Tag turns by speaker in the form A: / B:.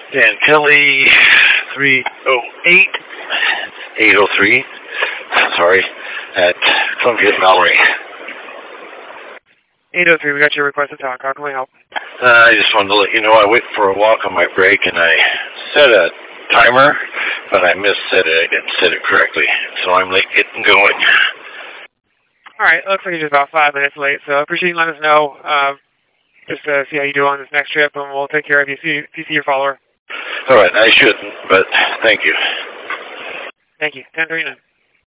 A: Dan Kelly, 308, 803, sorry, at Columbia Mallory.
B: 803, we got your request to talk. How can we help?
A: I just wanted to let you know I went for a walk on my break and I set a timer, but I misset it. I didn't set it correctly, so I'm late getting going.
B: All right, looks like you're just about 5 minutes late, so I appreciate you letting us know. Just to see how you do on this next trip, and we'll take care of you if you see your follower.
A: All right, I shouldn't, but thank you.
B: Thank you. 1039.